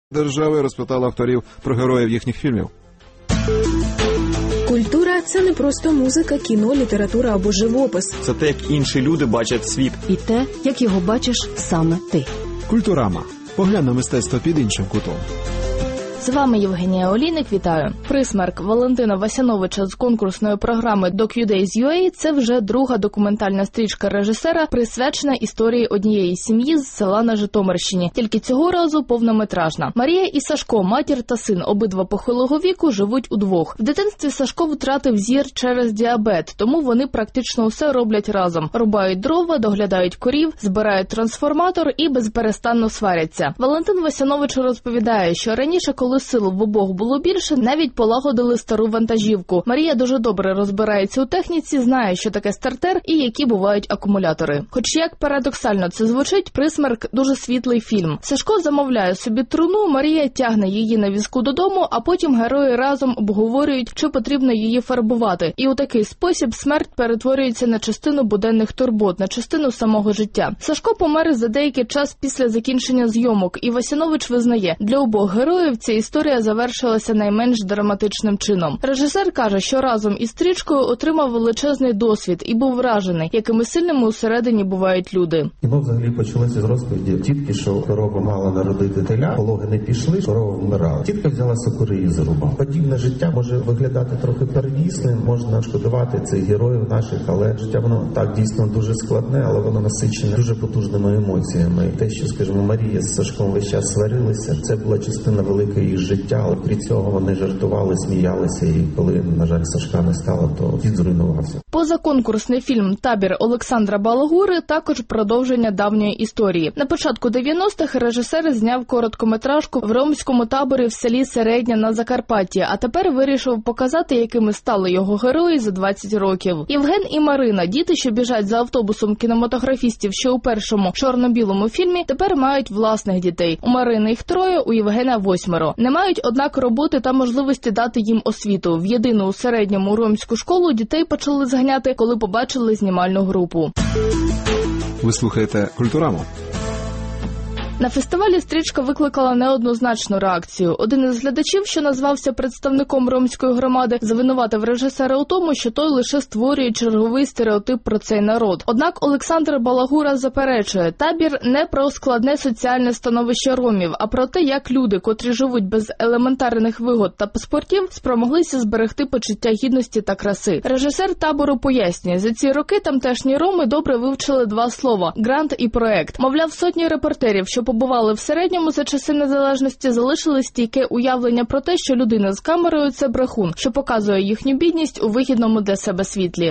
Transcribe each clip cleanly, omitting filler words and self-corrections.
держави розпитала авторів про героїв їхніх фільмів. Культура – це не просто музика, кіно, література або живопис. Це те, як інші люди бачать світ. І те, як його бачиш саме ти. Культурама. Поглянь на мистецтво під іншим кутом. З вами Євгенія Олійник, вітаю. Присмерк Валентина Васяновича з конкурсної програми DocuDays.ua – це вже друга документальна стрічка режисера, присвячена історії однієї сім'ї з села на Житомирщині. Тільки цього разу повнометражна. Марія і Сашко, матір та син, обидва похилого віку, живуть удвох. В дитинстві Сашко втратив зір через діабет, тому вони практично усе роблять разом. Рубають дрова, доглядають корів, збирають трансформатор і безперестанно сваряться. Валентин Васянович розповідає, що раніше, коли сил в обох було більше, навіть полагодили стару вантажівку. Марія дуже добре розбирається у техніці, знає, що таке стартер і які бувають акумулятори. Хоч як парадоксально це звучить, «Присмерк» – дуже світлий фільм. Сашко замовляє собі труну, Марія тягне її на візку додому, а потім герої разом обговорюють, чи потрібно її фарбувати. І у такий спосіб смерть перетворюється на частину буденних турбот, на частину самого життя. Сашко помер за деякий час після закінчення зйомок, і Васянович визнає, для обох героїв ця історія завершилася найменш драматичним чином. Режисер каже, що разом із стрічкою отримав величезний досвід і був вражений, якими сильними усередині бувають люди. Кіно взагалі почалося з розповіді тітки, що корова мала народити теля, пологи не пішли, корова вмирала. Тітка взяла сокиру і зарубала. Подібне життя може виглядати трохи первісним, можна шкодувати цих героїв наших, але життя воно так дійсно дуже складне, але воно насичене дуже потужними емоціями. Те, що, скажімо, Марія з Сашком весь час сварилися, це була частина великої їх життя, але при цьому вони жартували, сміялися, і коли, на жаль, Сашка не стало, то дід зруйнувався. Позаконкурсний фільм «Табір» Олександра Балагури також продовження давньої історії. На початку 90-х режисер зняв короткометражку в ромському таборі в селі Середня на Закарпатті, а тепер вирішив показати, якими стали його герої за 20 років. Євген і Марина, діти, що біжать за автобусом кінематографістів ще у першому чорно-білому фільмі, тепер мають власних дітей. У Марини їх 3, у Євгена 8. Не мають, однак, роботи та можливості дати їм освіту. В єдину у середньому ромську школу дітей почали зганяти, коли побачили знімальну групу. Ви слухаєте «Культураму». На фестивалі стрічка викликала неоднозначну реакцію. Один із глядачів, що назвався представником ромської громади, звинуватив режисера у тому, що той лише створює черговий стереотип про цей народ. Однак Олександр Балагура заперечує, табір не про складне соціальне становище ромів, а про те, як люди, котрі живуть без елементарних вигод та паспортів, спромоглися зберегти почуття гідності та краси. Режисер табору пояснює, за ці роки тамтешні роми добре вивчили 2 слова – грант і проект. Мовляв, сотні репортерів, що побували в Середньому за часи незалежності, залишили стійке уявлення про те, що людина з камерою – це брехун, що показує їхню бідність у вигідному для себе світлі.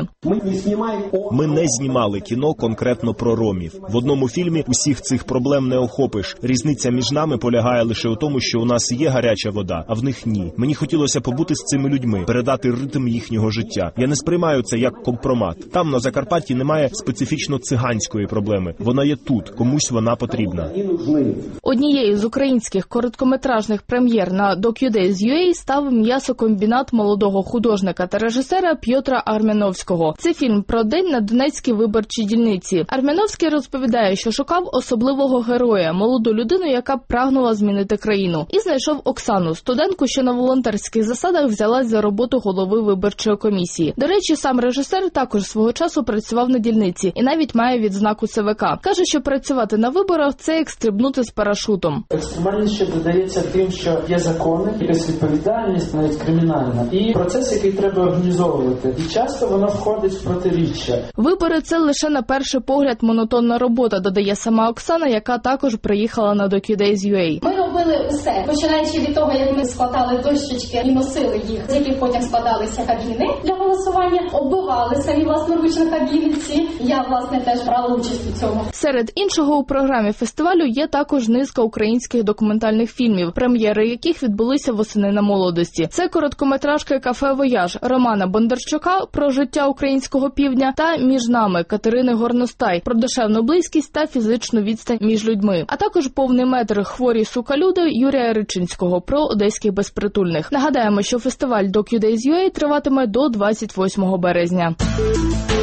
Ми не знімали кіно конкретно про ромів. В одному фільмі усіх цих проблем не охопиш. Різниця між нами полягає лише у тому, що у нас є гаряча вода, а в них ні. Мені хотілося побути з цими людьми, передати ритм їхнього життя. Я не сприймаю це як компромат. Там, на Закарпатті, немає специфічно циганської проблеми. Вона є тут, комусь вона потрібна. Однією з українських короткометражних прем'єр на DocuDays.ua став м'ясокомбінат молодого художника та режисера П'єтра Армяновського. Це фільм про день на Донецькій виборчій дільниці. Армяновський розповідає, що шукав особливого героя, молоду людину, яка прагнула змінити країну. І знайшов Оксану, студентку, що на волонтерських засадах взялась за роботу голови виборчої комісії. До речі, сам режисер також свого часу працював на дільниці і навіть має відзнаку ЦВК. Каже, що працювати на виборах – це як стрибнути з парашутом. Екстремальність ще додається тим, що є закони, якась відповідальність, навіть кримінальна, і процес, який треба організовувати. І часто вона входить в протиріччя. Вибори – це лише на перший погляд монотонна робота, додає сама Оксана, яка також приїхала на DocuDays.ua. Ми робили усе, починаючи від того, як ми складали дощечки і носили їх, з яких потім складалися кабіни для голосування, оббивали самі власноручно кабінці. Я, власне, теж брала участь у цьому. Серед іншого у програмі фестивалю є також низка українських документальних фільмів, прем'єри яких відбулися восени на молодості. Це короткометражки «Кафе Вояж» Романа Бондарчука про життя українського півдня та «Між нами» Катерини Горностай про душевну близькість та фізичну відстань між людьми. А також повний метр «Хворі сука-люди» Юрія Ричинського про одеських безпритульних. Нагадаємо, що фестиваль DocuDays.ua триватиме до 28 березня.